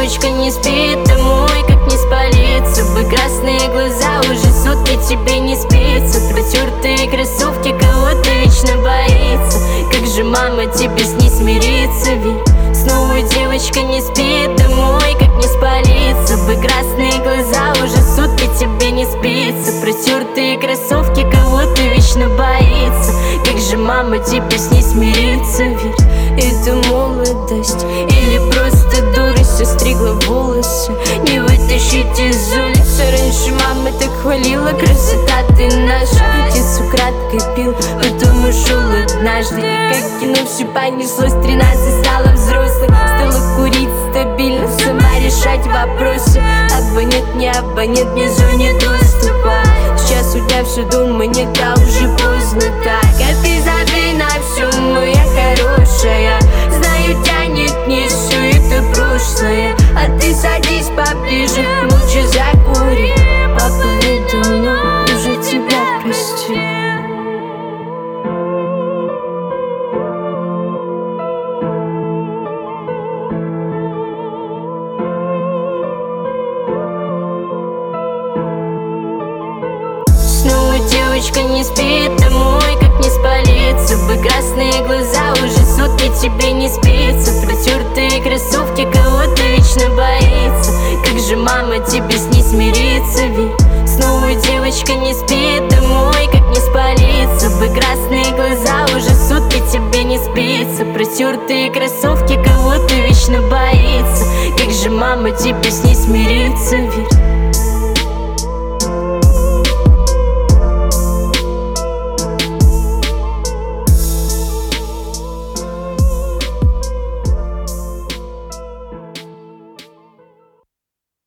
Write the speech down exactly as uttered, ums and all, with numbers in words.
девочка не спит, домой как не спалиться бы. Красные глаза уже сутки тебе не спится. Протертые кроссовки, кого-то вечно боится. Как же мама тебе с ней смириться, ведь снова девочка не спит, домой как не спалиться бы. Красные глаза уже сутки тебе не спится. Протертые кроссовки, кого-то вечно боится. Как же мама тебе с ней смириться, ведь это молодость или просто дурость. Остригла волосы, не вытащить из улицы. Раньше мама так хвалила: красота ты наша. Отец украдкой пил, потом ушел однажды. Как кино все понеслось, тринадцать стала взрослой. Стала курить стабильно, сама решать вопросы. Абонент, не абонент, не зоне доступа. Сейчас у тебя все дома не так, уже поздно так. А ты забей на все, моя хорошая. Знаю, тянет не все это прошлое. А ты садись поближе, лучше закури. Папа ведь давно уже тебя простил. Снова девочка не спит, домой как не спалиться бы. Красные глаза уже сутки тебе не спится. Протертые кроссовки, кого-то вечно боится. Как же мама тебе с ней смириться, ведь снова девочка не спит, домой как не спалиться бы. Красные глаза уже сутки тебе не спится. Протертые кроссовки, кого-то вечно боится. Как же мама тебе с ней смириться, ведь